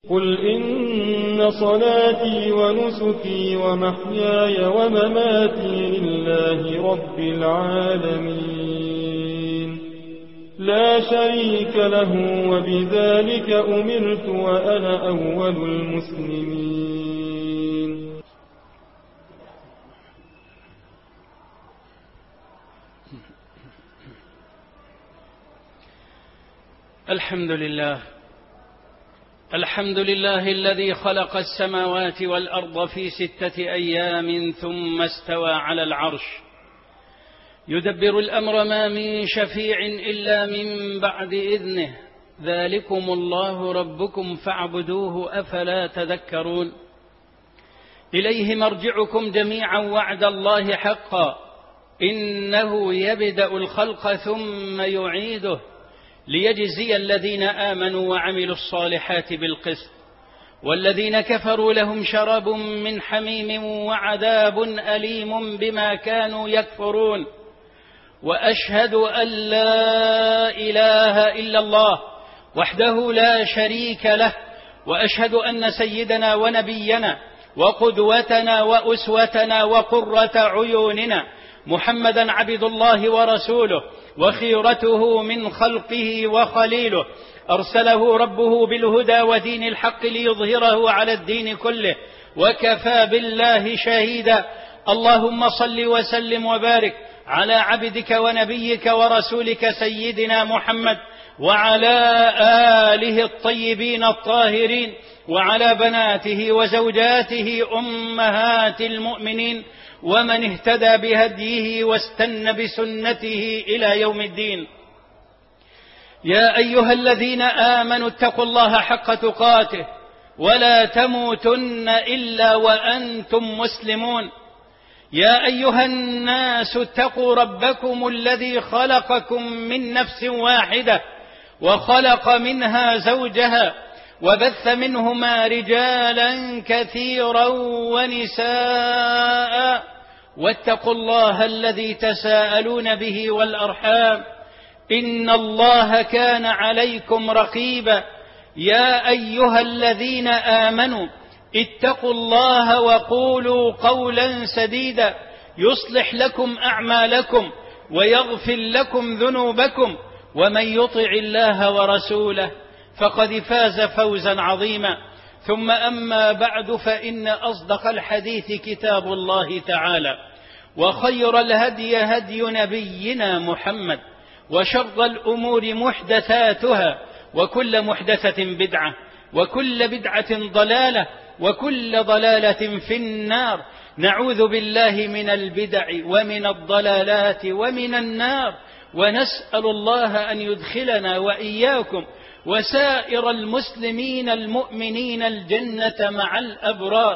قل إن صلاتي ونسكي ومحياي ومماتي لله رب العالمين لا شريك له وبذلك أمرت وأنا أول المسلمين. الحمد لله الذي خلق السماوات والأرض في 6 أيام ثم استوى على العرش يدبر الأمر ما من شفيع إلا من بعد إذنه ذلكم الله ربكم فاعبدوه أفلا تذكرون. إليه مرجعكم جميعا وعد الله حقا إنه يبدأ الخلق ثم يعيده ليجزي الذين آمنوا وعملوا الصالحات بالقسط والذين كفروا لهم شراب من حميم وعذاب أليم بما كانوا يكفرون. وأشهد أن لا إله إلا الله وحده لا شريك له وأشهد أن سيدنا ونبينا وقدوتنا وأسوتنا وقرة عيوننا محمدا عبد الله ورسوله وخيرته من خلقه وخليله أرسله ربه بالهدى ودين الحق ليظهره على الدين كله وكفى بالله شهيدا. اللهم صل وسلم وبارك على عبدك ونبيك ورسولك سيدنا محمد وعلى آله الطيبين الطاهرين وعلى بناته وزوجاته أمهات المؤمنين ومن اهتدى بهديه واستنى بسنته إلى يوم الدين. يا أيها الذين آمنوا اتقوا الله حق تقاته ولا تموتن إلا وأنتم مسلمون. يا أيها الناس اتقوا ربكم الذي خلقكم من نفس واحدة وخلق منها زوجها وبث منهما رجالا كثيرا ونساء واتقوا الله الذي تساءلون به والأرحام إن الله كان عليكم رقيبا. يا أيها الذين آمنوا اتقوا الله وقولوا قولا سديدا يصلح لكم أعمالكم ويغفر لكم ذنوبكم ومن يطع الله ورسوله فقد فاز فوزا عظيما. ثم أما بعد فإن أصدق الحديث كتاب الله تعالى وخير الهدي هدي نبينا محمد وشر الأمور محدثاتها وكل محدثة بدعة وكل بدعة ضلالة وكل ضلالة في النار. نعوذ بالله من البدع ومن الضلالات ومن النار ونسأل الله أن يدخلنا وإياكم وسائر المسلمين المؤمنين الجنة مع الأبرار.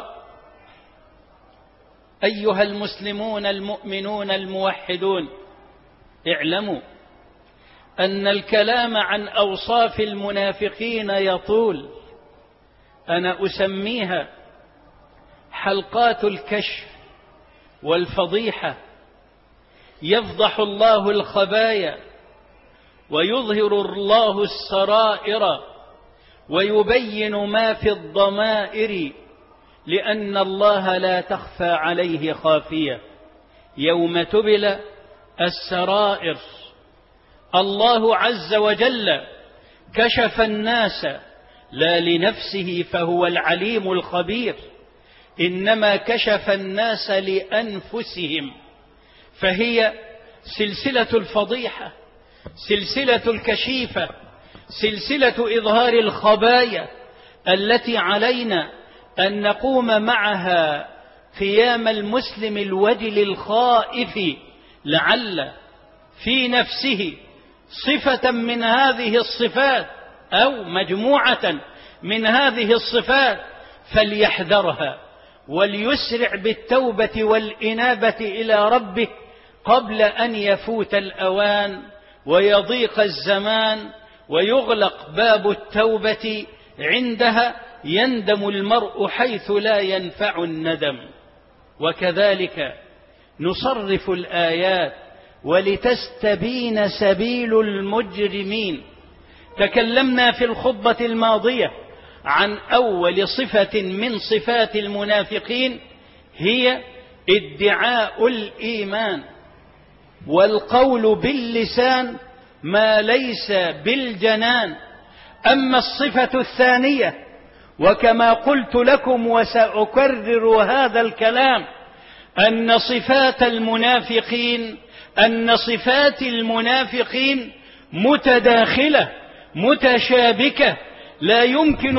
أيها المسلمون المؤمنون الموحدون اعلموا أن الكلام عن أوصاف المنافقين يطول. أنا أسميها حلقات الكشف والفضيحة. يفضح الله الخبايا ويظهر الله السرائر ويبين ما في الضمائر لأن الله لا تخفى عليه خافية. يوم تبلى السرائر الله عز وجل كشف الناس لا لنفسه فهو العليم الخبير إنما كشف الناس لأنفسهم. فهي سلسلة الفضيحة سلسلة الكشيفة سلسلة إظهار الخبايا التي علينا أن نقوم معها قيام المسلم الوجل الخائف لعل في نفسه صفة من هذه الصفات أو مجموعة من هذه الصفات فليحذرها وليسرع بالتوبة والإنابة إلى ربه قبل أن يفوت الأوان ويضيق الزمان ويغلق باب التوبة. عندها يندم المرء حيث لا ينفع الندم. وكذلك نصرف الآيات ولتستبين سبيل المجرمين. تكلمنا في الخطبة الماضية عن أول صفة من صفات المنافقين هي ادعاء الإيمان والقول باللسان ما ليس بالجنان. أما الصفة الثانية، وكما قلت لكم وسأكرر هذا الكلام، أن صفات المنافقين متداخلة متشابكة، لا يمكن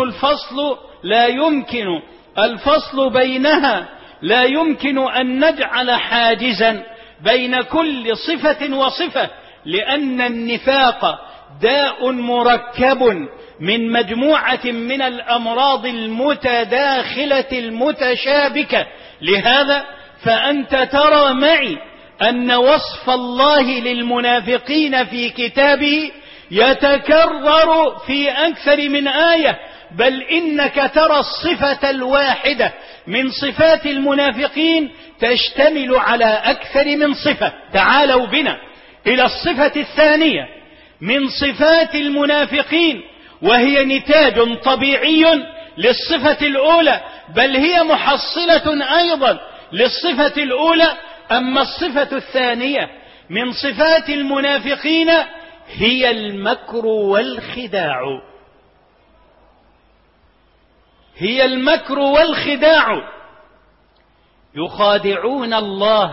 الفصل بينها، لا يمكن أن نجعل حاجزا بين كل صفة وصفة، لأن النفاق داء مركب من مجموعة من الأمراض المتداخلة المتشابكة. لهذا فأنت ترى معي أن وصف الله للمنافقين في كتابه يتكرر في أكثر من آية، بل إنك ترى الصفة الواحدة من صفات المنافقين تشتمل على أكثر من صفة. تعالوا بنا إلى الصفة الثانية من صفات المنافقين، وهي نتاج طبيعي للصفة الأولى، بل هي محصلة أيضا للصفة الأولى. أما الصفة الثانية من صفات المنافقين هي المكر والخداع. يخادعون الله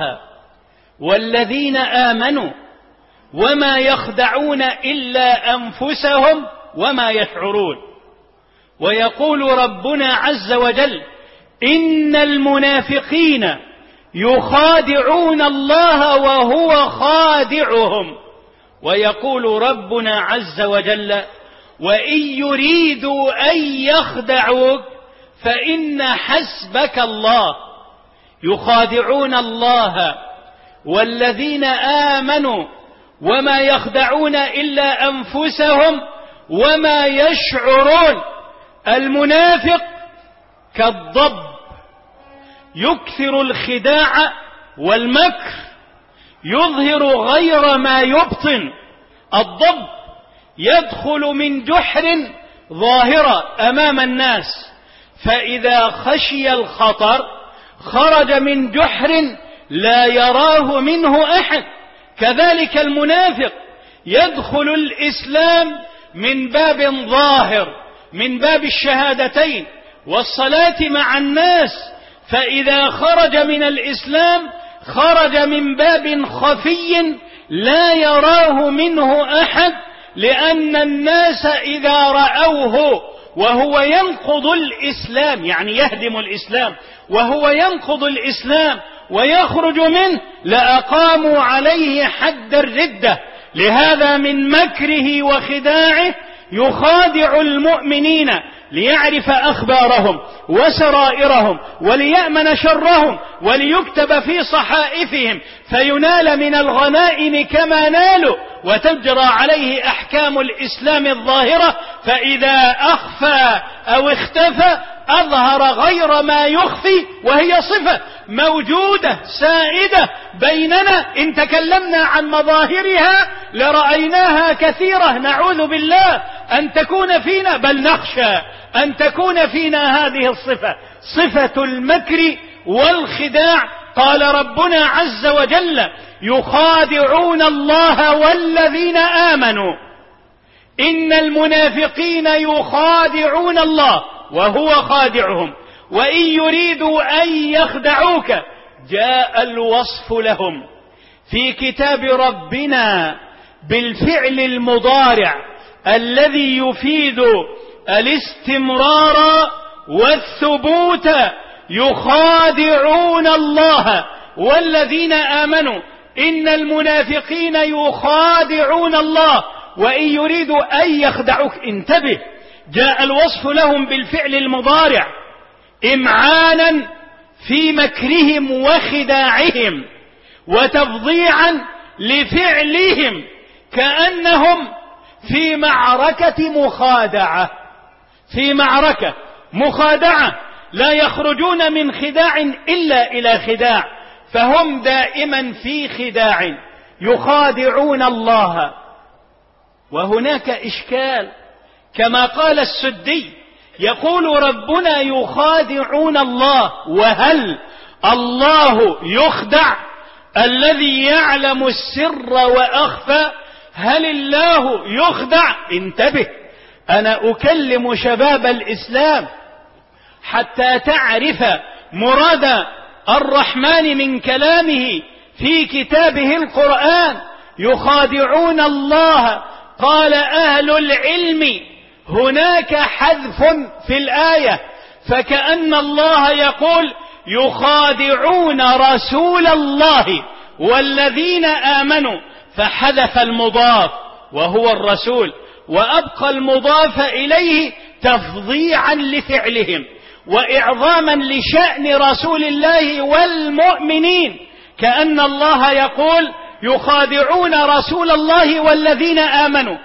والذين آمنوا وما يخدعون إلا أنفسهم وما يشعرون. ويقول ربنا عز وجل: إن المنافقين يخادعون الله وهو خادعهم. ويقول ربنا عز وجل: وإن يريدوا أن يخدعوك فإن حسبك الله. يخادعون الله والذين آمنوا وما يخدعون إلا أنفسهم وما يشعرون. المنافق كالضب يكثر الخداع والمكر، يظهر غير ما يبطن. الضب يدخل من جحر ظاهرة أمام الناس، فإذا خشي الخطر خرج من جحر لا يراه منه أحد. كذلك المنافق يدخل الإسلام من باب ظاهر، من باب الشهادتين والصلاة مع الناس، فإذا خرج من الإسلام خرج من باب خفي لا يراه منه أحد، لأن الناس إذا رأوه وهو ينقض الإسلام، يعني يهدم الإسلام، وهو ينقض الإسلام ويخرج منه، لأقاموا عليه حد الردة. لهذا من مكره وخداعه يخادع المؤمنين ليعرف أخبارهم وسرائرهم وليأمن شرهم وليكتب في صحائفهم فينال من الغنائم كما نالوا وتجرى عليه أحكام الإسلام الظاهرة. فإذا أخفى أو اختفى أظهر غير ما يخفي، وهي صفة موجودة سائدة بيننا، إن تكلمنا عن مظاهرها لرأيناها كثيرة. نعوذ بالله أن تكون فينا، بل نخشى أن تكون فينا هذه الصفة، صفة المكر والخداع. قال ربنا عز وجل: يخادعون الله والذين آمنوا. إن المنافقين يخادعون الله وهو خادعهم، وإن يريدوا أن يخدعوك. جاء الوصف لهم في كتاب ربنا بالفعل المضارع الذي يفيد الاستمرار والثبوت. يخادعون الله والذين آمنوا. إن المنافقين يخادعون الله وإن يريدوا أن يخدعوك. انتبه، جاء الوصف لهم بالفعل المضارع إمعانا في مكرهم وخداعهم وتفضيعا لفعلهم، كأنهم في معركة مخادعة، لا يخرجون من خداع إلا إلى خداع، فهم دائما في خداع. يخادعون الله. وهناك إشكال، كما قال السدي: يقول ربنا يخادعون الله، وهل الله يخدع؟ الذي يعلم السر وأخفى، هل الله يخدع؟ انتبه، أنا أكلم شباب الإسلام حتى تعرف مراد الرحمن من كلامه في كتابه القرآن. يخادعون الله، قال أهل العلم هناك حذف في الآية، فكأن الله يقول يخادعون رسول الله والذين آمنوا، فحذف المضاف وهو الرسول وأبقى المضاف إليه تفضيعا لفعلهم وإعظاما لشأن رسول الله والمؤمنين، كأن الله يقول يخادعون رسول الله والذين آمنوا،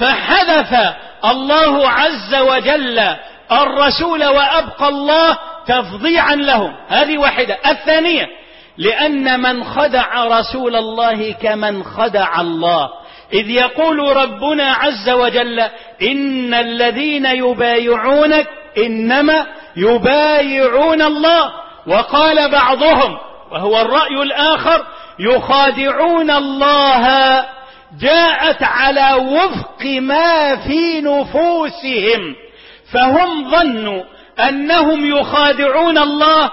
فحذف الله عز وجل الرسول وأبقى الله تفضيعا لهم. هذه واحدة. الثانية، لأن من خدع رسول الله كمن خدع الله، إذ يقول ربنا عز وجل إن الذين يبايعونك إنما يبايعون الله، وقال بعضهم وهو الرأي الآخر يخادعون الله، جاءت على وفق ما في نفوسهم، فهم ظنوا أنهم يخادعون الله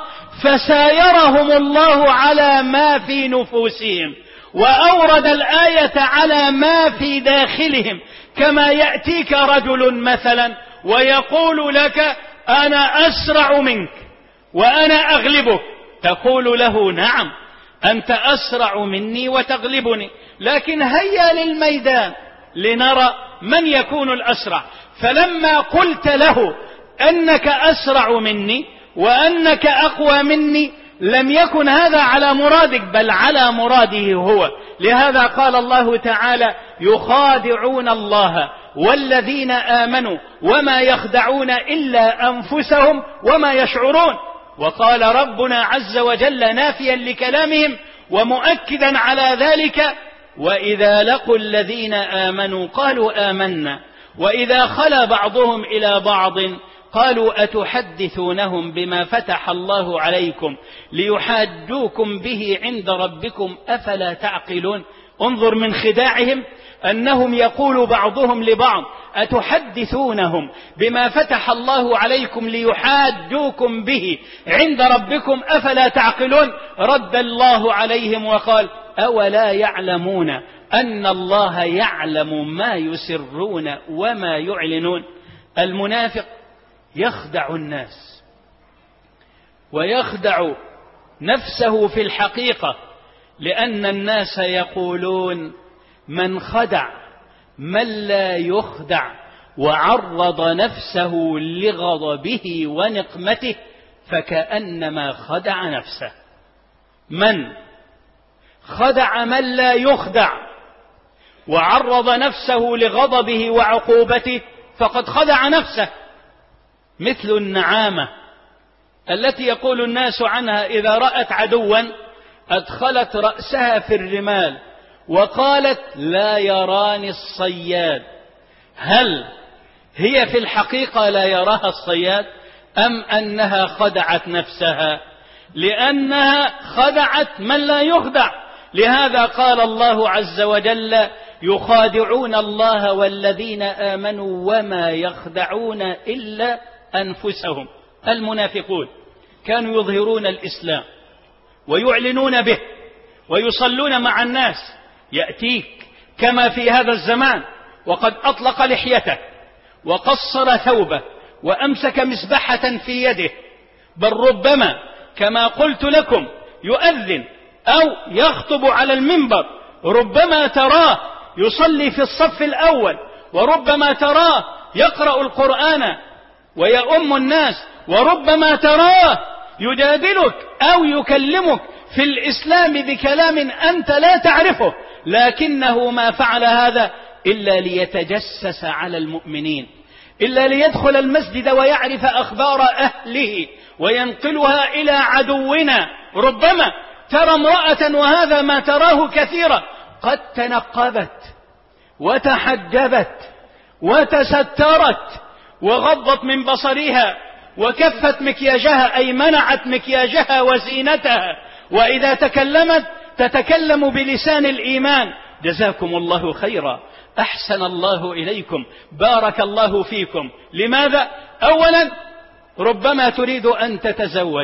فسايرهم الله على ما في نفوسهم، وأورد الآية على ما في داخلهم، كما يأتيك رجل مثلا ويقول لك أنا أسرع منك وأنا أغلبك، تقول له نعم أنت أسرع مني وتغلبني، لكن هيا للميدان لنرى من يكون الأسرع. فلما قلت له أنك أسرع مني وأنك أقوى مني لم يكن هذا على مرادك بل على مراده هو. لهذا قال الله تعالى يخادعون الله والذين آمنوا وما يخدعون إلا أنفسهم وما يشعرون. وقال ربنا عز وجل نافيا لكلامهم ومؤكدا على ذلك وإذا لقوا الذين آمنوا قالوا آمنا وإذا خلا بعضهم إلى بعض قالوا أتحدثونهم بما فتح الله عليكم ليحاجوكم به عند ربكم أفلا تعقلون. انظر من خداعهم أنهم يقول بعضهم لبعض أتحدثونهم بما فتح الله عليكم ليحاجوكم به عند ربكم أفلا تعقلون. رد الله عليهم وقال أولا يعلمون أن الله يعلم ما يسرون وما يعلنون. المنافق يخدع الناس ويخدع نفسه في الحقيقة، لأن الناس يقولون من خدع من لا يخدع وعرض نفسه لغضبه ونقمته فكأنما خدع نفسه. من خدع من لا يخدع وعرض نفسه لغضبه وعقوبته فقد خدع نفسه، مثل النعامة التي يقول الناس عنها إذا رأت عدوا أدخلت رأسها في الرمال وقالت لا يراني الصياد. هل هي في الحقيقة لا يراها الصياد أم أنها خدعت نفسها؟ لأنها خدعت من لا يخدع. لهذا قال الله عز وجل يخادعون الله والذين آمنوا وما يخدعون إلا أنفسهم. المنافقون كانوا يظهرون الإسلام ويعلنون به ويصلون مع الناس، يأتيك كما في هذا الزمان وقد أطلق لحيته وقصر ثوبه وأمسك مسبحة في يده، بل ربما كما قلت لكم يؤذن أو يخطب على المنبر، ربما تراه يصلي في الصف الأول، وربما تراه يقرأ القرآن ويؤم الناس، وربما تراه يجادلك أو يكلمك في الإسلام بكلام أنت لا تعرفه، لكنه ما فعل هذا إلا ليتجسس على المؤمنين، إلا ليدخل المسجد ويعرف أخبار أهله وينقلها إلى عدونا. ربما ترى امرأة وهذا ما تراه كثيرا قد تنقبت وتحجبت وتسترت وغضت من بصرها وكفت مكياجها، أي منعت مكياجها وزينتها، وإذا تكلمت تتكلم بلسان الإيمان. جزاكم الله خيرا، أحسن الله إليكم، بارك الله فيكم. لماذا؟ أولا ربما تريد أن تتزوج،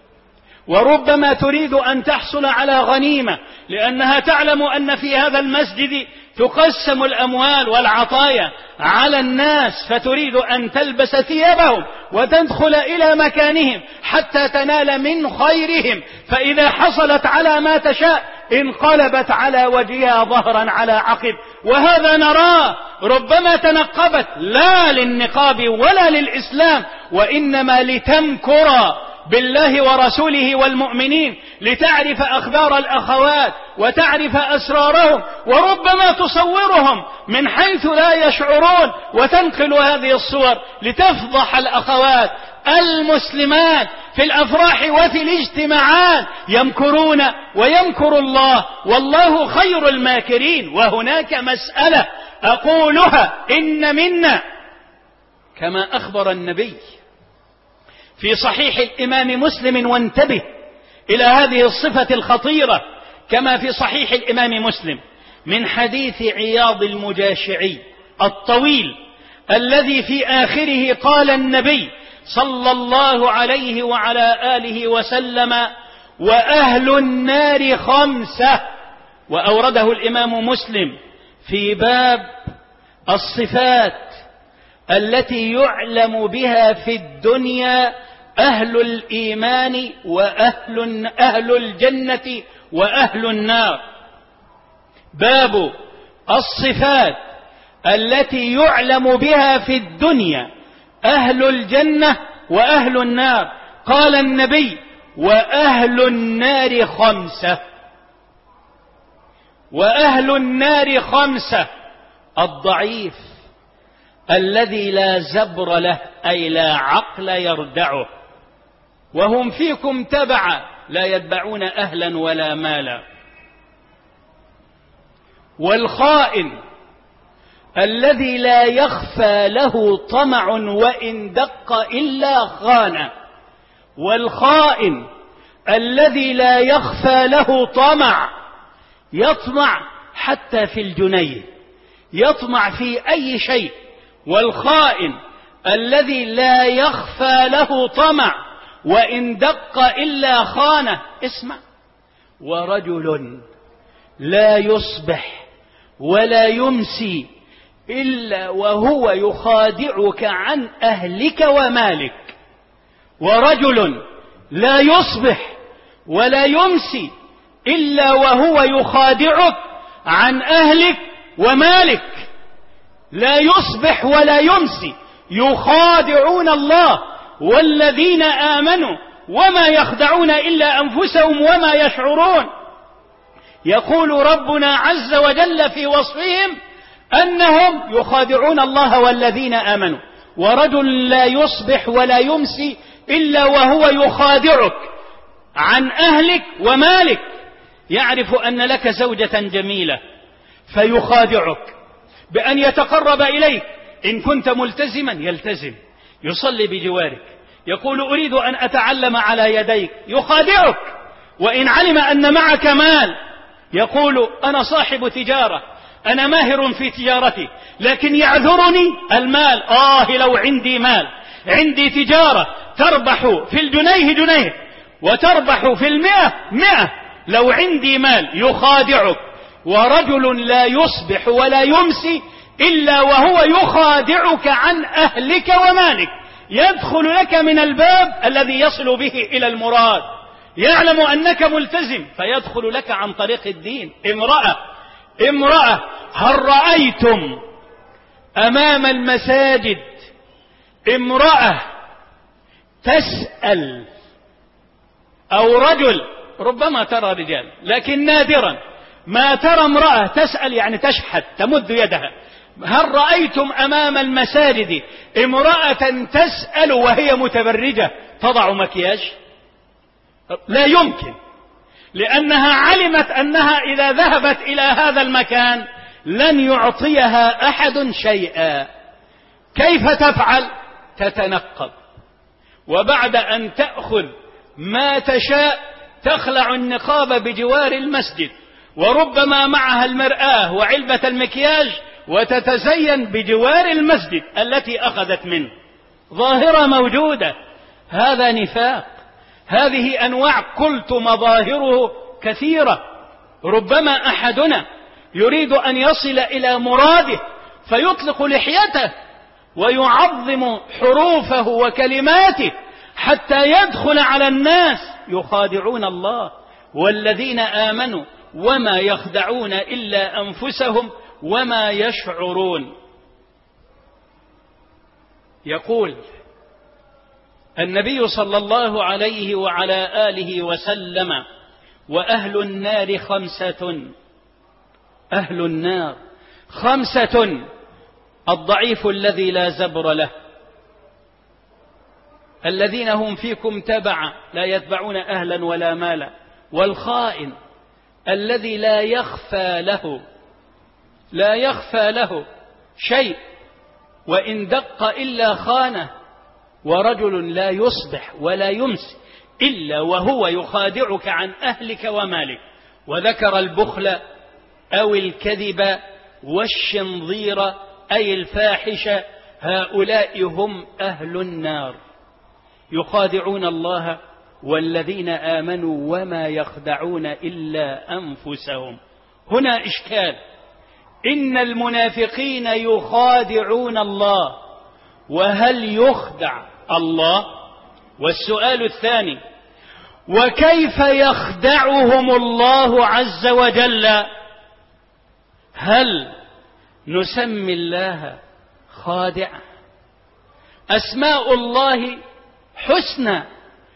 وربما تريد أن تحصل على غنيمة، لأنها تعلم أن في هذا المسجد تقسم الأموال والعطايا على الناس، فتريد أن تلبس ثيابهم وتدخل إلى مكانهم حتى تنال من خيرهم، فإذا حصلت على ما تشاء انقلبت على وجهها ظهرا على عقب. وهذا نراه، ربما تنقبت لا للنقاب ولا للإسلام، وإنما لتمكر بالله ورسوله والمؤمنين، لتعرف أخبار الأخوات وتعرف أسرارهم، وربما تصورهم من حيث لا يشعرون وتنقل هذه الصور لتفضح الأخوات المسلمات في الأفراح وفي الاجتماعات. يمكرون ويمكر الله والله خير الماكرين. وهناك مسألة أقولها، إن منا كما أخبر النبي في صحيح الإمام مسلم، وانتبه إلى هذه الصفة الخطيرة، كما في صحيح الإمام مسلم من حديث عياض المجاشعي الطويل الذي في آخره قال النبي صلى الله عليه وعلى آله وسلم: وأهل النار خمسة. وأورده الإمام مسلم في باب الصفات التي يعلم بها في الدنيا أهل الإيمان وأهل الجنة وأهل النار. باب الصفات التي يعلم بها في الدنيا أهل الجنة وأهل النار. قال النبي: وأهل النار خمسة. وأهل النار خمسة: الضعيف الذي لا زبر له، أي لا عقل يردعه، وهم فيكم تبعا لا يتبعون أهلا ولا مالا. والخائن الذي لا يخفى له طمع وإن دق إلا خانه. والخائن الذي لا يخفى له طمع، يطمع حتى في الجنيه، يطمع في أي شيء. والخائن الذي لا يخفى له طمع وإن دق إلا خانه. اسمع: ورجل لا يصبح ولا يمسي إلا وهو يخادعك عن أهلك ومالك. ورجل لا يصبح ولا يمسي إلا وهو يخادعك عن أهلك ومالك. لا يصبح ولا يمسي، يخادعون الله والذين آمنوا وما يخدعون إلا أنفسهم وما يشعرون. يقول ربنا عز وجل في وصفهم أنهم يخادعون الله والذين آمنوا. ورجل لا يصبح ولا يمسي إلا وهو يخادعك عن أهلك ومالك، يعرف أن لك زوجة جميلة فيخادعك بأن يتقرب إليك. إن كنت ملتزما يلتزم، يصلي بجوارك، يقول أريد أن أتعلم على يديك، يخادعك. وإن علم أن معك مال يقول أنا صاحب تجارة، أنا ماهر في تجارتي، لكن يعذرني المال. لو عندي مال، عندي تجارة تربح في الجنيه جنيه وتربح في 100. لو عندي مال. يخادعك. ورجل لا يصبح ولا يمسي إلا وهو يخادعك عن أهلك ومالك، يدخل لك من الباب الذي يصل به إلى المراد، يعلم أنك ملتزم فيدخل لك عن طريق الدين. امرأة هل رأيتم أمام المساجد امرأة تسأل، أو رجل؟ ربما ترى رجال لكن نادرا ما ترى امرأة تسأل، يعني تشحت تمد يدها. هل رأيتم أمام المساجد امرأة تسأل وهي متبرجة تضع مكياج؟ لا يمكن، لأنها علمت أنها إذا ذهبت إلى هذا المكان لن يعطيها أحد شيئا. كيف تفعل؟ تتنقب، وبعد أن تأخذ ما تشاء تخلع النقاب بجوار المسجد، وربما معها المرآة وعلبة المكياج وتتزين بجوار المسجد التي أخذت منه. ظاهرة موجودة، هذا نفاق. هذه أنواع قلت مظاهره كثيرة. ربما أحدنا يريد أن يصل إلى مراده فيطلق لحيته ويعظم حروفه وكلماته حتى يدخل على الناس، يخادعون الله والذين آمنوا وما يخدعون إلا أنفسهم وما يشعرون. يقول النبي صلى الله عليه وعلى آله وسلم: وأهل النار خمسة. أهل النار خمسة: الضعيف الذي لا زبر له، الذين هم فيكم تبعا لا يتبعون أهلا ولا مالا، والخائن الذي لا يخفى له شيء وإن دق إلا خانه، ورجل لا يصبح ولا يمسي إلا وهو يخادعك عن أهلك ومالك. وذكر البخل أو الكذب والشنظير أي الفاحشة. هؤلاء هم أهل النار، يخادعون الله والذين آمنوا وما يخدعون إلا أنفسهم. هنا إشكال، إن المنافقين يخادعون الله، وهل يخدع الله؟ والسؤال الثاني: وكيف يخدعهم الله عز وجل؟ هل نسمي الله خادع؟ أسماء الله حسنى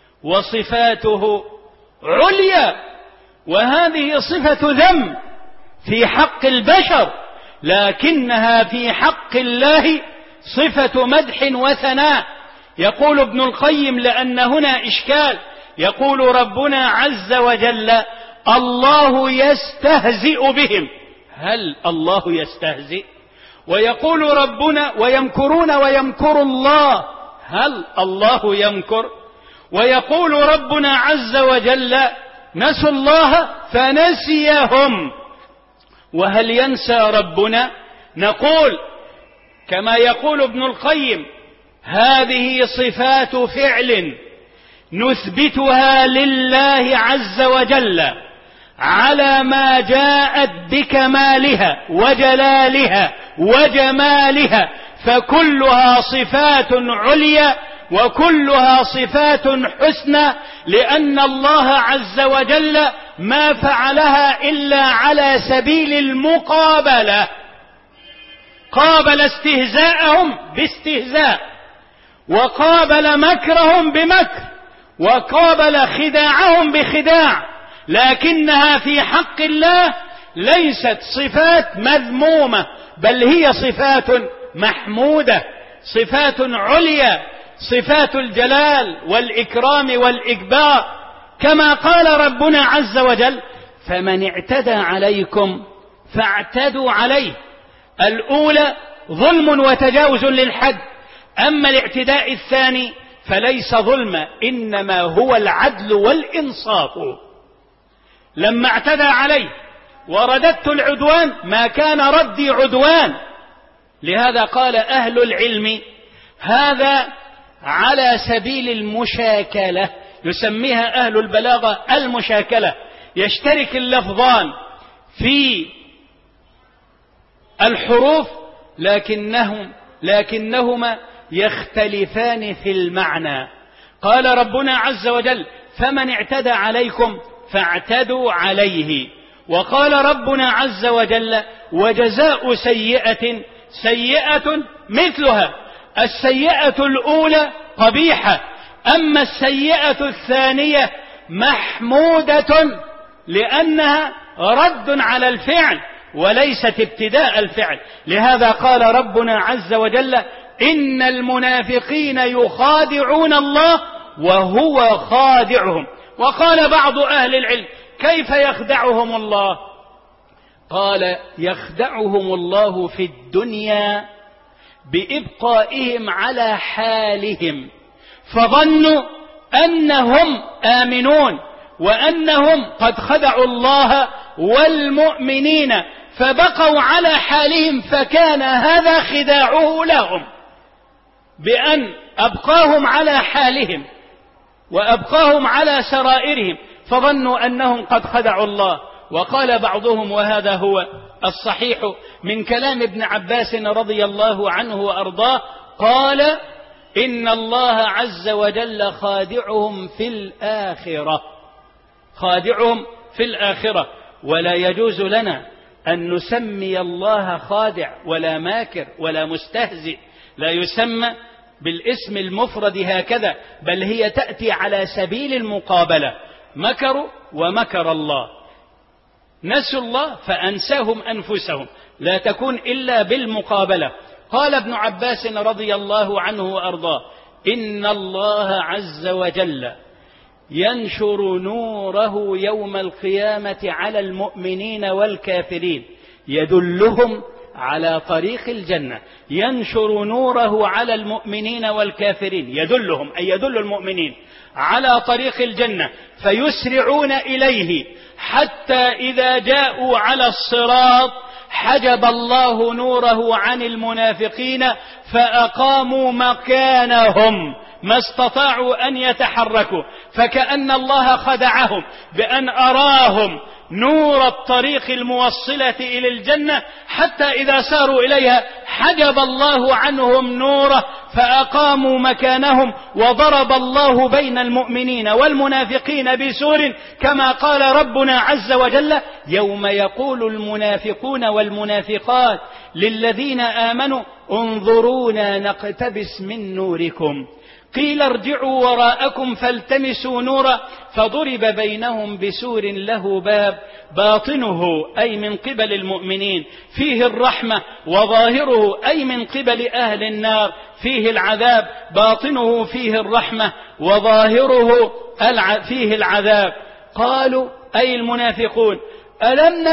وصفاته عليا، وهذه صفة ذم في حق البشر، لكنها في حق الله صفة مدح وثناء. يقول ابن القيم لأن هنا إشكال، يقول ربنا عز وجل: الله يستهزئ بهم. هل الله يستهزئ؟ ويقول ربنا: ويمكرون ويمكر الله. هل الله يمكر؟ ويقول ربنا عز وجل: نسوا الله فنسيهم. وهل ينسى ربنا؟ نقول كما يقول ابن القيم: هذه صفات فعل نثبتها لله عز وجل على ما جاءت بكمالها وجلالها وجمالها، فكلها صفات عليا وكلها صفات حسنى، لأن الله عز وجل ما فعلها إلا على سبيل المقابلة. قابل استهزاءهم باستهزاء، وقابل مكرهم بمكر، وقابل خداعهم بخداع، لكنها في حق الله ليست صفات مذمومة، بل هي صفات محمودة، صفات عليا، صفات الجلال والإكرام والإكبار، كما قال ربنا عز وجل: فمن اعتدى عليكم فاعتدوا عليه. الأولى ظلم وتجاوز للحد، أما الاعتداء الثاني فليس ظلما، إنما هو العدل والإنصاف. لما اعتدى عليه ورددت العدوان ما كان ردي عدوان، لهذا قال أهل العلم: هذا على سبيل المشاكلة، يسميها أهل البلاغة المشاكلة، يشترك اللفظان في الحروف لكنهما يختلفان في المعنى. قال ربنا عز وجل: فمن اعتدى عليكم فاعتدوا عليه. وقال ربنا عز وجل: وجزاء سيئة سيئة مثلها. السيئة الأولى قبيحة، أما السيئة الثانية محمودة، لأنها رد على الفعل وليست ابتداء الفعل. لهذا قال ربنا عز وجل: إن المنافقين يخادعون الله وهو خادعهم. وقال بعض أهل العلم: كيف يخدعهم الله؟ قال: يخدعهم الله في الدنيا بإبقائهم على حالهم، فظنوا أنهم آمنون وأنهم قد خدعوا الله والمؤمنين، فبقوا على حالهم، فكان هذا خداعه لهم بأن أبقاهم على حالهم وأبقاهم على سرائرهم، فظنوا أنهم قد خدعوا الله. وقال بعضهم، وهذا هو الصحيح من كلام ابن عباس رضي الله عنه وأرضاه، قال: إن الله عز وجل خادعهم في الآخرة، خادعهم في الآخرة. ولا يجوز لنا أن نسمي الله خادع ولا ماكر ولا مستهزئ، لا يسمى بالاسم المفرد هكذا، بل هي تأتي على سبيل المقابلة. مكروا ومكر الله، نسوا الله فأنساهم أنفسهم، لا تكون إلا بالمقابلة. قال ابن عباس رضي الله عنه وأرضاه: إن الله عز وجل ينشر نوره يوم القيامة على المؤمنين والكافرين يدلهم على طريق الجنة. ينشر نوره على المؤمنين والكافرين، يدلهم أي يدل المؤمنين على طريق الجنة، فيسرعون إليه حتى إذا جاءوا على الصراط حجب الله نوره عن المنافقين فأقاموا مكانهم ما استطاعوا أن يتحركوا، فكأن الله خدعهم بأن أراهم نور الطريق الموصلة إلى الجنة، حتى إذا ساروا إليها حجب الله عنهم نوره فأقاموا مكانهم، وضرب الله بين المؤمنين والمنافقين بسور، كما قال ربنا عز وجل: يوم يقول المنافقون والمنافقات للذين آمنوا انظرونا نقتبس من نوركم قيل ارجعوا وراءكم فالتمسوا نورا فضرب بينهم بسور له باب باطنه أي من قبل المؤمنين فيه الرحمة، وظاهره أي من قبل أهل النار فيه العذاب، باطنه فيه الرحمة وظاهره فيه العذاب. قالوا أي المنافقون: ألم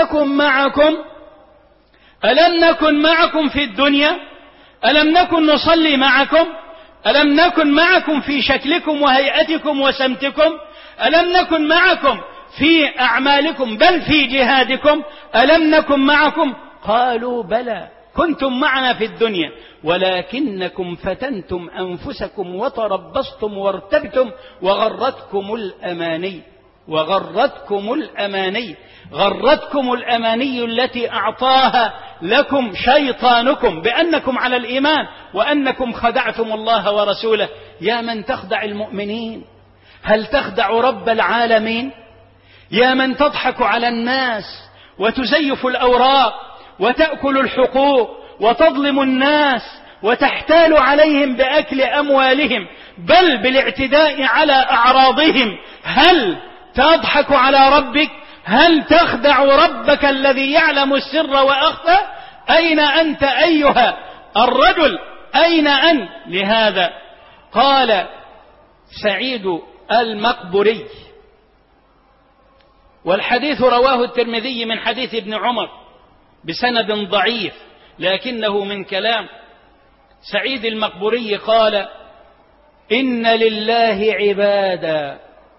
نكن معكم في الدنيا؟ ألم نكن نصلي معكم؟ ألم نكن معكم في شكلكم وهيئتكم وسمتكم؟ ألم نكن معكم في أعمالكم بل في جهادكم؟ ألم نكن معكم؟ قالوا: بلى كنتم معنا في الدنيا ولكنكم فتنتم أنفسكم وتربصتم وارتبتم غرتكم الأماني التي أعطاها لكم شيطانكم بأنكم على الإيمان وأنكم خدعتم الله ورسوله. يا من تخدع المؤمنين، هل تخدع رب العالمين؟ يا من تضحك على الناس وتزيف الأوراق وتأكل الحقوق وتظلم الناس وتحتال عليهم بأكل أموالهم بل بالاعتداء على أعراضهم، هل تضحك على ربك؟ هل تخدع ربك الذي يعلم السر وأخفى؟ أين أنت أيها الرجل؟ أين أنت؟ لهذا قال سعيد المقبري، والحديث رواه الترمذي من حديث ابن عمر بسند ضعيف لكنه من كلام سعيد المقبري، قال: إن لله عبادا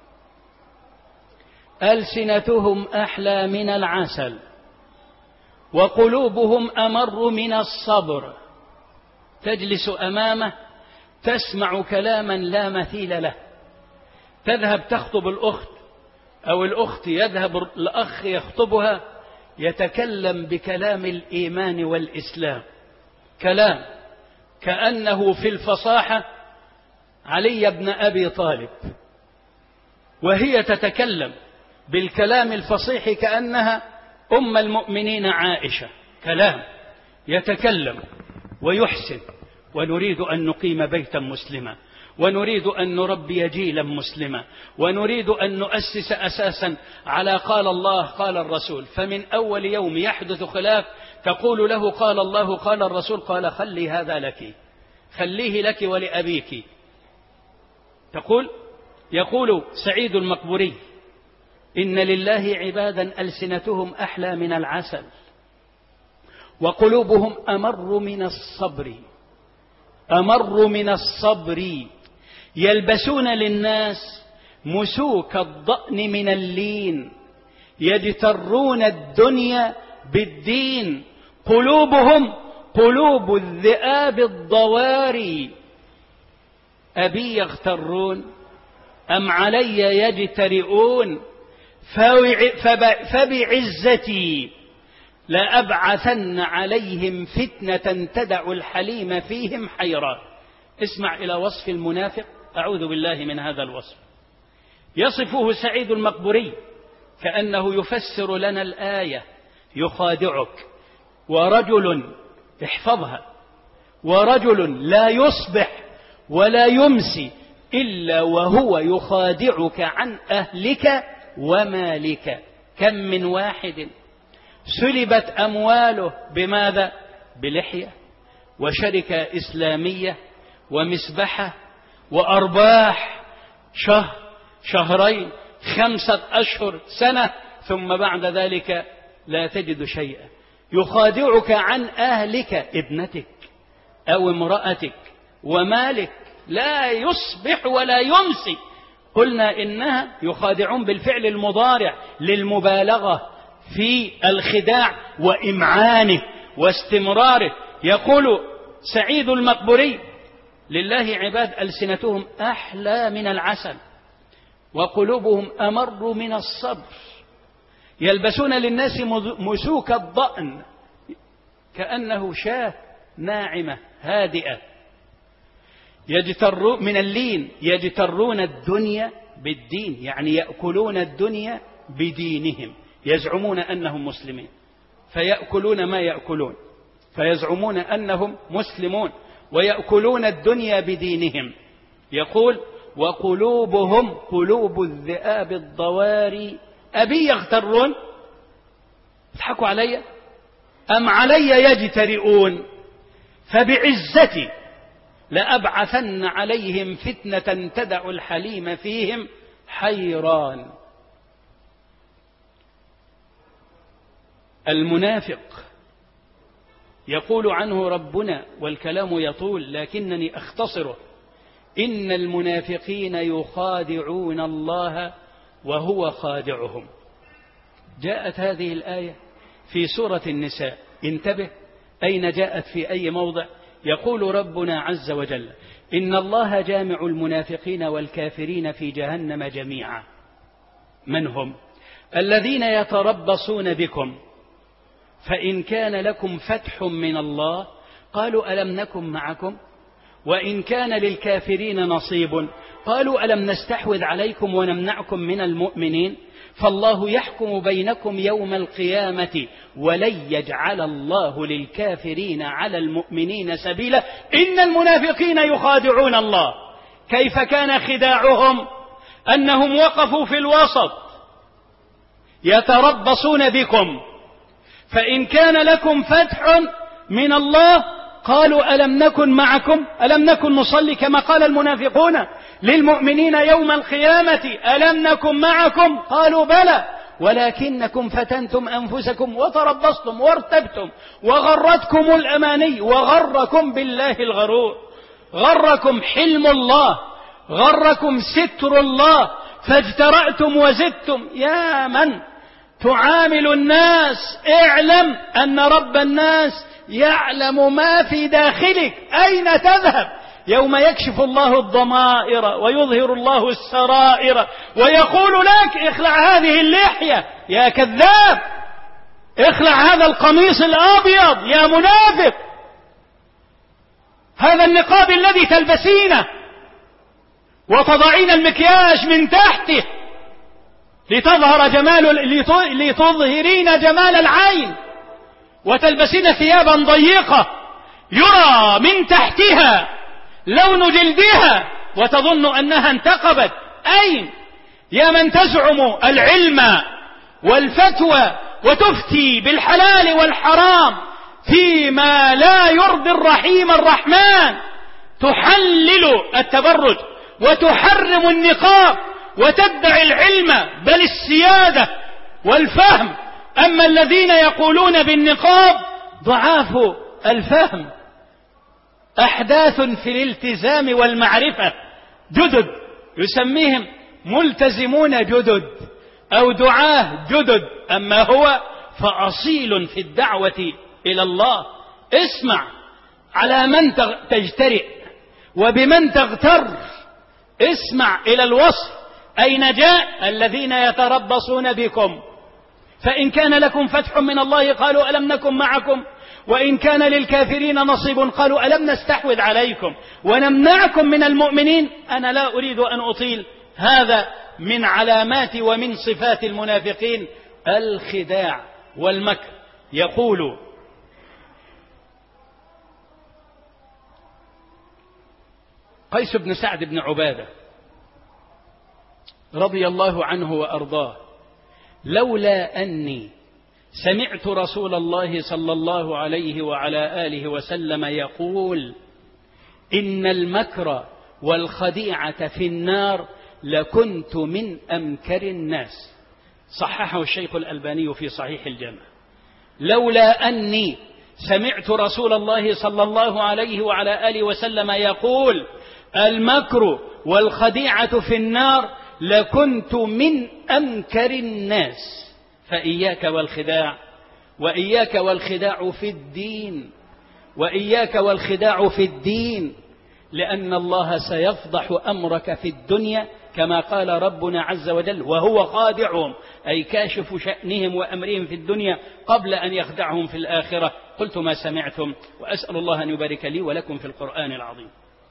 ألسنتهم أحلى من العسل وقلوبهم أمر من الصبر، تجلس أمامه تسمع كلاما لا مثيل له، تذهب تخطب الأخت أو الأخت يذهب الأخ يخطبها، يتكلم بكلام الإيمان والإسلام، كلام كأنه في الفصاحة علي بن أبي طالب، وهي تتكلم بالكلام الفصيح كأنها أم المؤمنين عائشة، كلام يتكلم ويحسن. ونريد أن نقيم بيتا مسلما، ونريد أن نربي جيلا مسلما، ونريد أن نؤسس أساسا على قال الله قال الرسول، فمن أول يوم يحدث خلاف تقول له قال الله قال الرسول، قال: خلي هذا لك، خليه لك ولأبيك. يقول سعيد المقبري: إن لله عبادا ألسنتهم أحلى من العسل وقلوبهم أمر من الصبر، أمر من الصبر، يلبسون للناس مسوك الضأن من اللين، يجترون الدنيا بالدين، قلوبهم قلوب الذئاب الضواري. أبي يغترون أم علي يجترئون، فبعزتي لأبعثن عليهم فتنة تدع الحليم فيهم حيران. اسمع إلى وصف المنافق، أعوذ بالله من هذا الوصف. يصفه سعيد المقبري كأنه يفسر لنا الآية: يخادعك، ورجل، احفظها، ورجل لا يصبح ولا يمسي إلا وهو يخادعك عن أهلك ومالك. كم من واحد سلبت أمواله بماذا؟ بلحية وشركة إسلامية ومسبحة وأرباح شهر، شهرين، 5 أشهر، سنة، ثم بعد ذلك لا تجد شيئا. يخادعك عن أهلك، ابنتك أو امرأتك، ومالك، لا يصبح ولا يمسي. قلنا إنها يخادعون بالفعل المضارع للمبالغة في الخداع وإمعانه واستمراره. يقول سعيد المقبري: لله عباد ألسنتهم أحلى من العسل وقلوبهم أمر من الصبر، يلبسون للناس مسوك الضأن كأنه شاة ناعمة هادئة، يجترون من اللين، يجترون الدنيا بالدين، يعني يأكلون الدنيا بدينهم، يزعمون أنهم مسلمين فيأكلون ما يأكلون، فيزعمون أنهم مسلمون ويأكلون الدنيا بدينهم. يقول: وقلوبهم قلوب الذئاب الضواري. أبي يغترون، اضحكوا علي، أم علي يجترئون، فبعزتي لأبعثن عليهم فتنة تدع الحليم فيهم حيران. المنافق يقول عنه ربنا، والكلام يطول لكنني أختصره: إن المنافقين يخادعون الله وهو خادعهم. جاءت هذه الآية في سورة النساء، انتبه أين جاءت، في أي موضع. يقول ربنا عز وجل: إن الله جامع المنافقين والكافرين في جهنم جميعا. من هم؟ الذين يتربصون بكم فإن كان لكم فتح من الله قالوا ألم نكن معكم، وإن كان للكافرين نصيب قالوا ألم نستحوذ عليكم ونمنعكم من المؤمنين، فالله يحكم بينكم يوم القيامة ولن يجعل الله للكافرين على المؤمنين سبيلا. إن المنافقين يخادعون الله. كيف كان خداعهم؟ أنهم وقفوا في الوسط يتربصون بكم، فإن كان لكم فتح من الله قالوا ألم نكن معكم، ألم نكن نصلي كما قال المنافقون للمؤمنين يوم القيامة ألم نكن معكم، قالوا بلى ولكنكم فتنتم أنفسكم وتربصتم وارتبتم وغرتكم الأماني وغركم بالله الغرور، غركم حلم الله، غركم ستر الله، فاجترأتم وزدتم. يا من تعامل الناس اعلم أن رب الناس يعلم ما في داخلك. أين تذهب يوم يكشف الله الضمائر ويظهر الله السرائر ويقول لك اخلع هذه اللحية يا كذاب، اخلع هذا القميص الأبيض يا منافق، هذا النقاب الذي تلبسينه وتضعين المكياج من تحته لتظهرين جمال العين، وتلبسين ثيابا ضيقة يرى من تحتها لون جلدها وتظن أنها انتقبت. أين يا من تزعم العلم والفتوى وتفتي بالحلال والحرام فيما لا يرضي الرحيم الرحمن، تحلل التبرج وتحرم النقاب وتدعي العلم بل السيادة والفهم. أما الذين يقولون بالنقاب ضعاف الفهم أحداث في الالتزام والمعرفة جدد، يسميهم ملتزمون جدد أو دعاة جدد. أما هو فأصيل في الدعوة إلى الله. اسمع على من تجترئ وبمن تغتر. اسمع إلى الوصف. أين جاء؟ الذين يتربصون بكم، فإن كان لكم فتح من الله قالوا ألم نكن معكم، وإن كان للكافرين نصيب قالوا ألم نستحوذ عليكم ونمنعكم من المؤمنين. أنا لا أريد أن أطيل. هذا من علامات ومن صفات المنافقين الخداع والمكر. يقول قيس بن سعد بن عبادة رضي الله عنه وأرضاه: لولا أني سمعت رسول الله صلى الله عليه وعلى آله وسلم يقول إن المكر والخديعة في النار لكنت من أمكر الناس. صححه الشيخ الألباني في صحيح الجامع. لولا أني سمعت رسول الله صلى الله عليه وعلى آله وسلم يقول المكر والخديعة في النار لكنت من أمكر الناس. فإياك والخداع، وإياك والخداع في الدين، وإياك والخداع في الدين، لأن الله سيفضح أمرك في الدنيا كما قال ربنا عز وجل: وهو خادعهم، أي كاشف شأنهم وأمرهم في الدنيا قبل أن يخدعهم في الآخرة. قلت ما سمعتم، وأسأل الله أن يبارك لي ولكم في القرآن العظيم.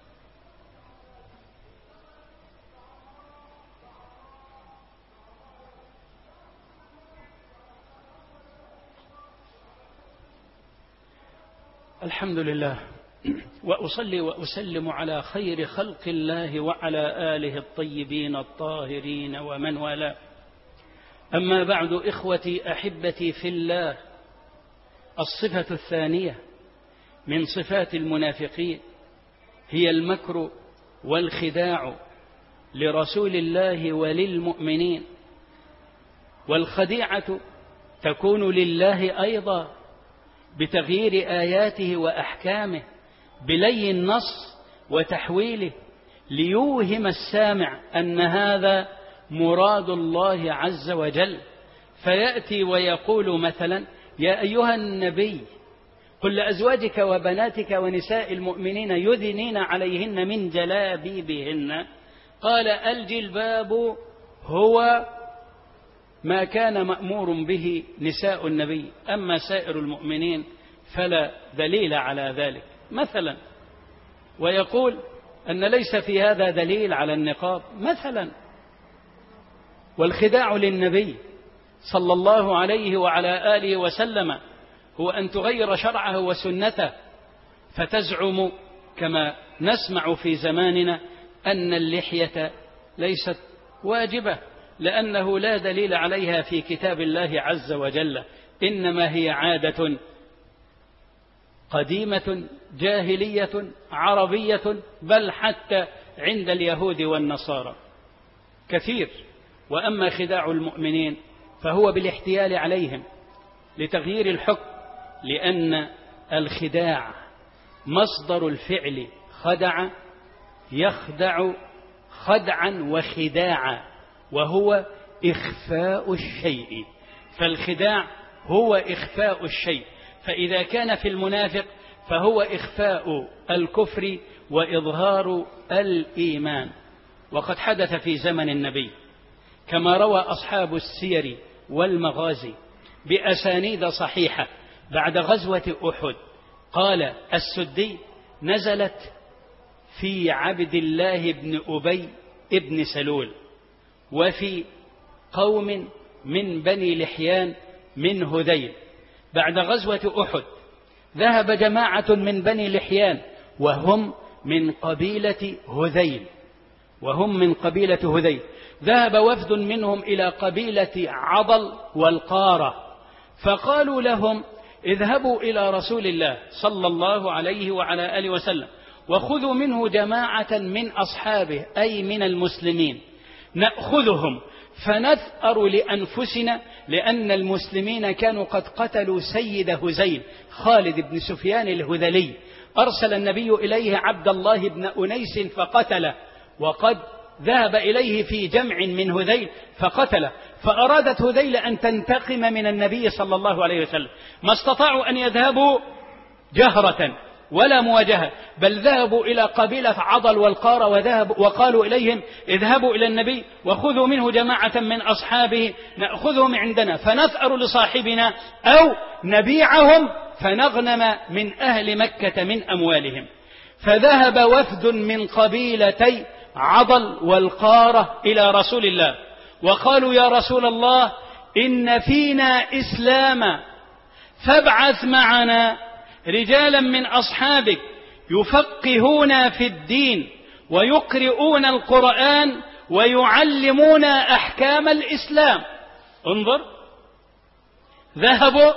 الحمد لله، وأصلي وأسلم على خير خلق الله وعلى آله الطيبين الطاهرين ومن والاه. أما بعد، إخوتي أحبتي في الله، الصفة الثانية من صفات المنافقين هي المكر والخداع لرسول الله وللمؤمنين. والخديعة تكون لله أيضا بتغيير آياته وأحكامه، بلي النص وتحويله، ليوهم السامع أن هذا مراد الله عز وجل. فيأتي ويقول مثلا: يا أيها النبي قل لأزواجك وبناتك ونساء المؤمنين يدنين عليهن من جلابيبهن. قال: الجلباب هو ما كان مأمور به نساء النبي، أما سائر المؤمنين فلا دليل على ذلك مثلا. ويقول أن ليس في هذا دليل على النقاب مثلا. والخداع للنبي صلى الله عليه وعلى آله وسلم هو أن تغير شرعه وسنته، فتزعم كما نسمع في زماننا أن اللحية ليست واجبة لأنه لا دليل عليها في كتاب الله عز وجل، إنما هي عادة قديمة جاهلية عربية، بل حتى عند اليهود والنصارى كثير. وأما خداع المؤمنين فهو بالاحتيال عليهم لتغيير الحكم، لأن الخداع مصدر الفعل خدع يخدع خدعا وخداعا، وهو إخفاء الشيء. فالخداع هو إخفاء الشيء، فإذا كان في المنافق فهو إخفاء الكفر وإظهار الإيمان. وقد حدث في زمن النبي كما روى أصحاب السير والمغازي بأسانيد صحيحة بعد غزوة أحد، قال السدي: نزلت في عبد الله بن أبي ابن سلول وفي قوم من بني لحيان من هذيل. بعد غزوة أحد ذهب جماعة من بني لحيان وهم من قبيلة هذيل، ذهب وفد منهم إلى قبيلة عضل والقارة، فقالوا لهم: اذهبوا إلى رسول الله صلى الله عليه وعلى آله وسلم وخذوا منه جماعة من أصحابه، أي من المسلمين، نأخذهم فنثأر لأنفسنا، لأن المسلمين كانوا قد قتلوا سيد هذيل خالد بن سفيان الهذلي، أرسل النبي إليه عبد الله بن أنيس فقتله، وقد ذهب إليه في جمع من هذيل فقتله، فأرادت هذيل أن تنتقم من النبي صلى الله عليه وسلم، ما استطاعوا أن يذهبوا جهرة ولا مواجهة، بل ذهبوا إلى قبيلة عضل والقارة وقالوا إليهم اذهبوا إلى النبي وخذوا منه جماعة من أصحابه نأخذهم عندنا فنثأر لصاحبنا أو نبيعهم فنغنم من أهل مكة من أموالهم. فذهب وفد من قبيلتي عضل والقارة إلى رسول الله وقالوا يا رسول الله إن فينا إسلاما فابعث معنا رجالا من أصحابك يفقهون في الدين ويقرؤون القرآن ويعلمون أحكام الإسلام. انظر، ذهبوا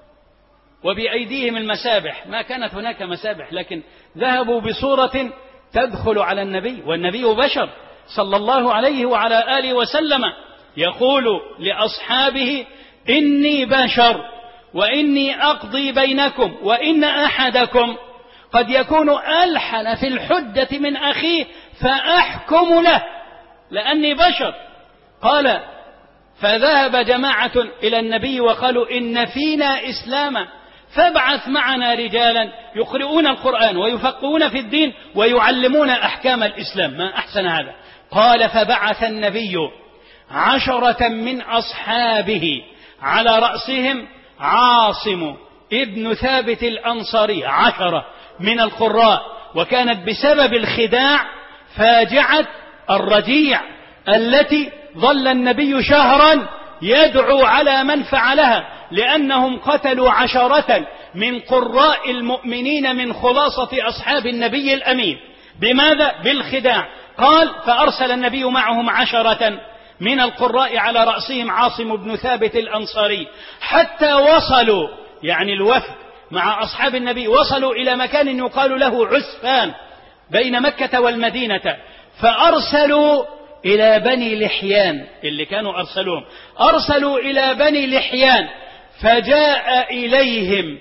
وبأيديهم المسابح، ما كانت هناك مسابح، لكن ذهبوا بصورة تدخل على النبي، والنبي بشر صلى الله عليه وعلى آله وسلم، يقول لأصحابه إني بشر وإني أقضي بينكم وإن أحدكم قد يكون ألحن في الحجة من أخيه فأحكم له لأني بشر. قال فذهب جماعة إلى النبي وقالوا إن فينا إسلاما فابعث معنا رجالا يقرؤون القرآن ويفقهون في الدين ويعلمون أحكام الإسلام. ما أحسن هذا. قال فبعث النبي 10 من أصحابه على رأسهم عاصم ابن ثابت الأنصاري، 10 من القراء، وكانت بسبب الخداع فاجعة الرجيع التي ظل النبي شهرا يدعو على من فعلها، لأنهم قتلوا 10 من قراء المؤمنين من خلاصة أصحاب النبي الأمين. بماذا؟ بالخداع. قال فأرسل النبي معهم 10 من القراء على رأسهم عاصم بن ثابت الأنصاري، حتى وصلوا، يعني الوفد مع أصحاب النبي وصلوا إلى مكان يقال له عسفان بين مكة والمدينة، فأرسلوا إلى بني لحيان، اللي كانوا أرسلوا إلى بني لحيان، فجاء إليهم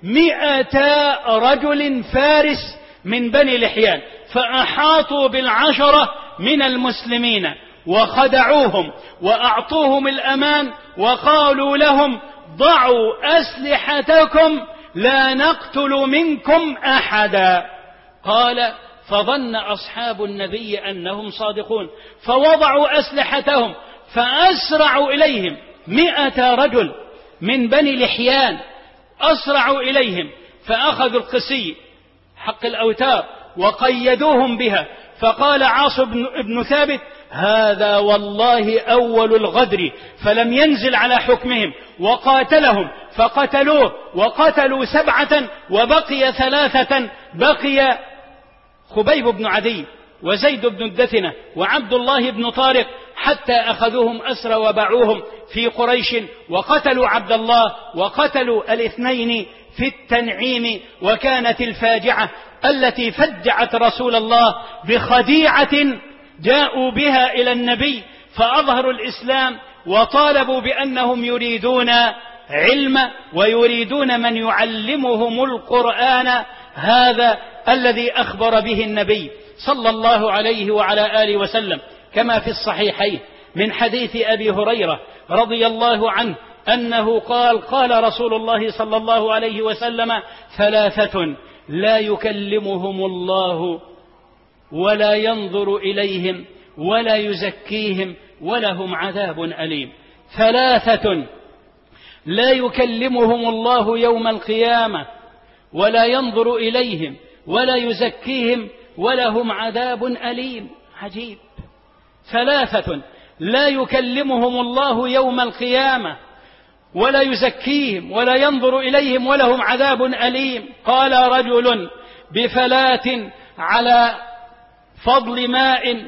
100 رجل فارس من بني لحيان، فأحاطوا 10 من المسلمين وخدعوهم وأعطوهم الأمان وقالوا لهم ضعوا أسلحتكم لا نقتل منكم أحدا. قال فظن أصحاب النبي أنهم صادقون فوضعوا أسلحتهم فأسرعوا إليهم 100 رجل من بني لحيان، أسرعوا إليهم فأخذوا القسي حق الأوتار وقيدوهم بها. فقال عاصم بن ثابت هذا والله أول الغدر، فلم ينزل على حكمهم وقاتلهم فقتلوه وقتلوا 7 وبقي 3، بقي خبيب بن عدي وزيد بن الدثنة وعبد الله بن طارق، حتى أخذوهم أسرى وباعوهم في قريش وقتلوا عبد الله وقتلوا 2 في التنعيم. وكانت الفاجعة التي فجعت رسول الله بخديعة جاءوا بها إلى النبي فأظهروا الإسلام وطالبوا بأنهم يريدون علم ويريدون من يعلمهم القرآن، هذا الذي أخبر به النبي صلى الله عليه وعلى آله وسلم، كما في الصحيحين من حديث أبي هريرة رضي الله عنه أنه قال قال رسول الله صلى الله عليه وسلم 3 لا يكلمهم الله ولا ينظر إليهم ولا يزكيهم ولهم عذاب أليم. 3 لا يكلمهم الله يوم القيامة ولا ينظر إليهم ولا يزكيهم ولهم عذاب أليم. عجيب. 3 لا يكلمهم الله يوم القيامة ولا يزكيهم ولا ينظر إليهم ولهم عذاب أليم. قال رجل بفلاة على فضل ماء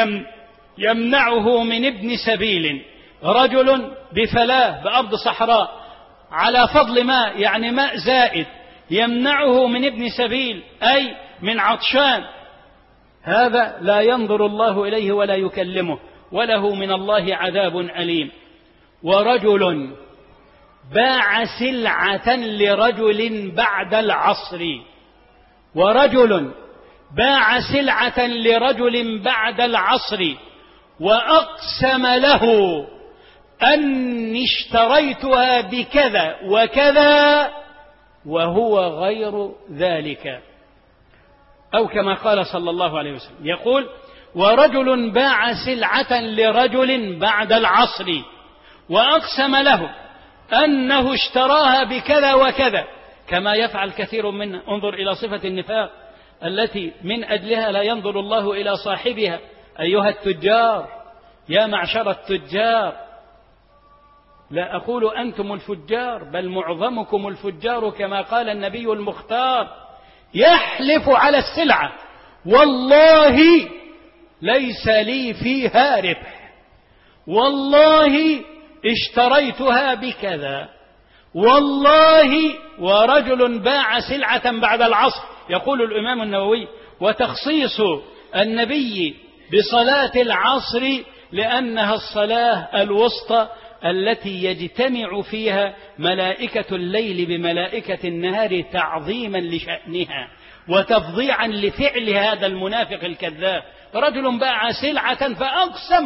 يمنعه من ابن سبيل، رجل بفلاة بأرض صحراء على فضل ماء يعني ماء زائد يمنعه من ابن سبيل أي من عطشان، هذا لا ينظر الله إليه ولا يكلمه وله من الله عذاب أليم. ورجل باع سلعة لرجل بعد العصر، ورجل باع سلعة لرجل بعد العصر وأقسم له أني اشتريتها بكذا وكذا وهو غير ذلك، أو كما قال صلى الله عليه وسلم يقول: ورجل باع سلعة لرجل بعد العصر وأقسم له أنه اشتراها بكذا وكذا، كما يفعل كثير منا. انظر إلى صفة النفاق التي من أجلها لا ينظر الله إلى صاحبها. أيها التجار، يا معشر التجار، لا أقول أنتم الفجار بل معظمكم الفجار كما قال النبي المختار، يحلف على السلعة: والله ليس لي فيها ربح، والله اشتريتها بكذا، والله. ورجل باع سلعة بعد العصر. يقول الإمام النووي: وتخصيص النبي بصلاة العصر لأنها الصلاة الوسطى التي يجتمع فيها ملائكة الليل بملائكة النهار تعظيما لشأنها وتفضيعا لفعل هذا المنافق الكذاب. رجل باع سلعة فأقسم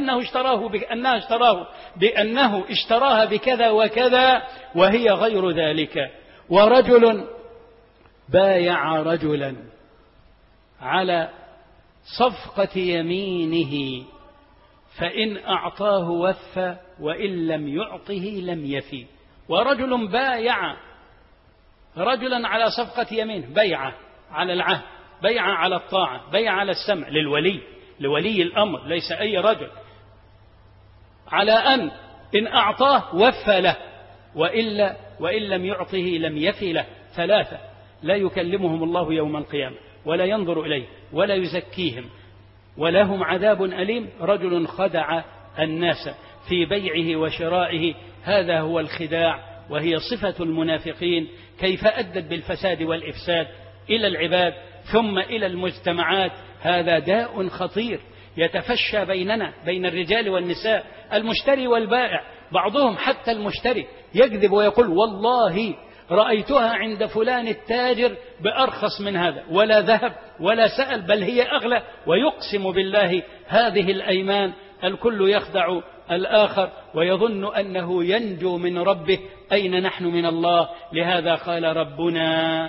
بأنه اشتراها بكذا وكذا وهي غير ذلك. ورجل بايع رجلا على صفقة يمينه فإن أعطاه وفى وإن لم يعطه لم يفي. ورجل بايع رجلا على صفقة يمين، بيعة على العهد، بيعة على الطاعة، بيعة على السمع لولي الأمر، ليس أي رجل، على أن إن أعطاه وفى له وإن لم يعطه لم يفي له. ثلاثة لا يكلمهم الله يوم القيامة ولا ينظر إليه ولا يزكيهم ولهم عذاب أليم. رجل خدع الناس في بيعه وشرائه، هذا هو الخداع وهي صفة المنافقين. كيف أدت بالفساد والإفساد إلى العباد ثم إلى المجتمعات. هذا داء خطير يتفشى بيننا، بين الرجال والنساء، المشتري والبائع. بعضهم حتى المشتري يكذب ويقول: والله رأيتها عند فلان التاجر بأرخص من هذا، ولا ذهب ولا سأل، بل هي أغلى، ويقسم بالله. هذه الأيمان الكل يخدع الآخر ويظن أنه ينجو من ربه. أين نحن من الله؟ لهذا قال ربنا: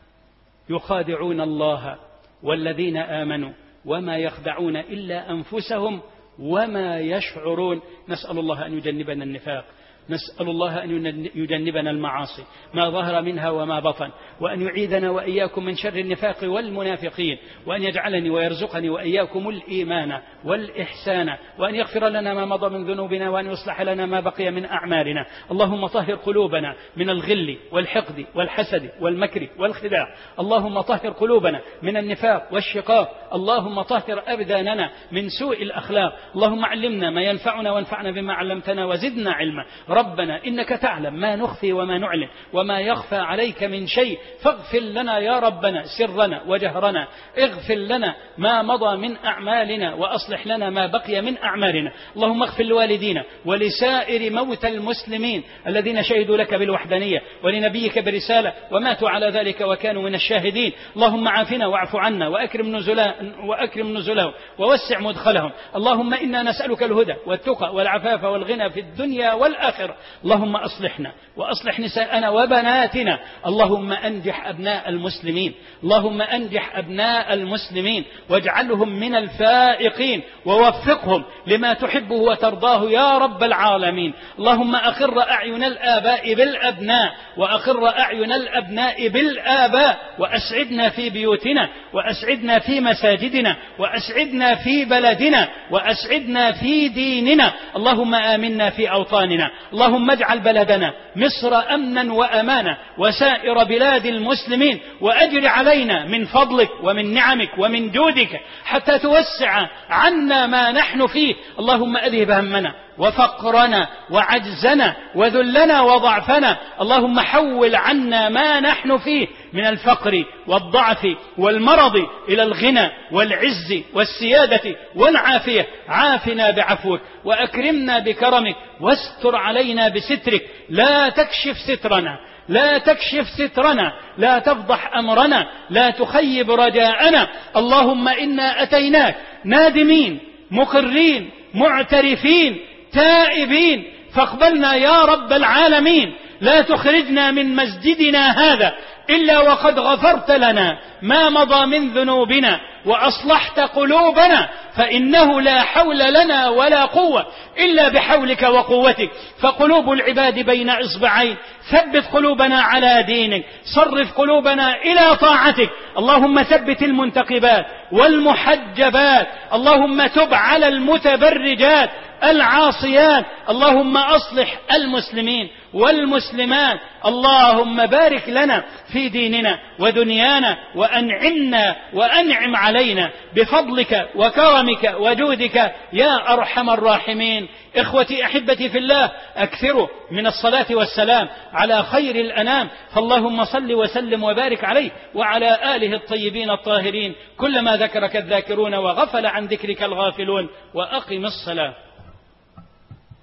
يخادعون الله والذين آمنوا وما يخدعون إلا أنفسهم وما يشعرون. نسأل الله أن يجنبنا النفاق، نسأل الله أن يجنبنا المعاصي ما ظهر منها وما بطن، وأن يعيذنا وإياكم من شر النفاق والمنافقين، وأن يجعلني ويرزقني وإياكم الإيمان والإحسان، وأن يغفر لنا ما مضى من ذنوبنا، وأن يصلح لنا ما بقي من أعمالنا. اللهم طهر قلوبنا من الغل والحقد والحسد والمكر والخداع. اللهم طهر قلوبنا من النفاق والشقاق. اللهم طهر أبداننا من سوء الأخلاق. اللهم علمنا ما ينفعنا وانفعنا بما علمتنا وزدنا علما. ربنا إنك تعلم ما نخفي وما نعلن وما يخفى عليك من شيء، فاغفر لنا يا ربنا سرنا وجهرنا. اغفر لنا ما مضى من أعمالنا وأصلح لنا ما بقي من أعمالنا. اللهم اغفر لوالدينا ولسائر موتى المسلمين الذين شهدوا لك بالوحدانية ولنبيك برسالة وماتوا على ذلك وكانوا من الشاهدين. اللهم عافنا واعف عنا وأكرم نزلهم ووسع مدخلهم. اللهم إنا نسألك الهدى والتقى والعفاف والغنى في الدنيا والآخرة. اللهم أصلحنا وأصلح نساءنا وبناتنا. اللهم أنجح أبناء المسلمين، اللهم أنجح أبناء المسلمين واجعلهم من الفائقين ووفقهم لما تحبه وترضاه يا رب العالمين. اللهم أقر أعين الآباء بالأبناء وأقر أعين الأبناء بالآباء، وأسعدنا في بيوتنا وأسعدنا في مساجدنا وأسعدنا في بلدنا وأسعدنا في ديننا. اللهم آمنا في أوطاننا. اللهم اجعل بلدنا مصر أمنا وأمانا وسائر بلاد المسلمين، وأجر علينا من فضلك ومن نعمك ومن جودك حتى توسع عنا ما نحن فيه. اللهم أذهب همنا وفقرنا وعجزنا وذلنا وضعفنا. اللهم حول عنا ما نحن فيه من الفقر والضعف والمرض إلى الغنى والعز والسيادة والعافية. عافنا بعفوك وأكرمنا بكرمك واستر علينا بسترك. لا تكشف سترنا لا تكشف سترنا، لا تفضح أمرنا، لا تخيب رجاءنا. اللهم إنا أتيناك نادمين مقرين معترفين تائبين، فاقبلنا يا رب العالمين. لا تخرجنا من مسجدنا هذا إلا وقد غفرت لنا ما مضى من ذنوبنا وأصلحت قلوبنا، فإنه لا حول لنا ولا قوة إلا بحولك وقوتك. فقلوب العباد بين إصبعين، ثبت قلوبنا على دينك، صرف قلوبنا إلى طاعتك. اللهم ثبت المنتقبات والمحجبات، اللهم تب على المتبرجات العاصيات، اللهم أصلح المسلمين والمسلمات. اللهم بارك لنا في ديننا ودنيانا، وأنعمنا وأنعم علينا بفضلك وكرمك وجودك يا أرحم الراحمين. إخوتي أحبتي في الله، أكثروا من الصلاة والسلام على خير الأنام، فاللهم صل وسلم وبارك عليه وعلى آله الطيبين الطاهرين، كلما ذكرك الذاكرون وغفل عن ذكرك الغافلون. وأقم الصلاة.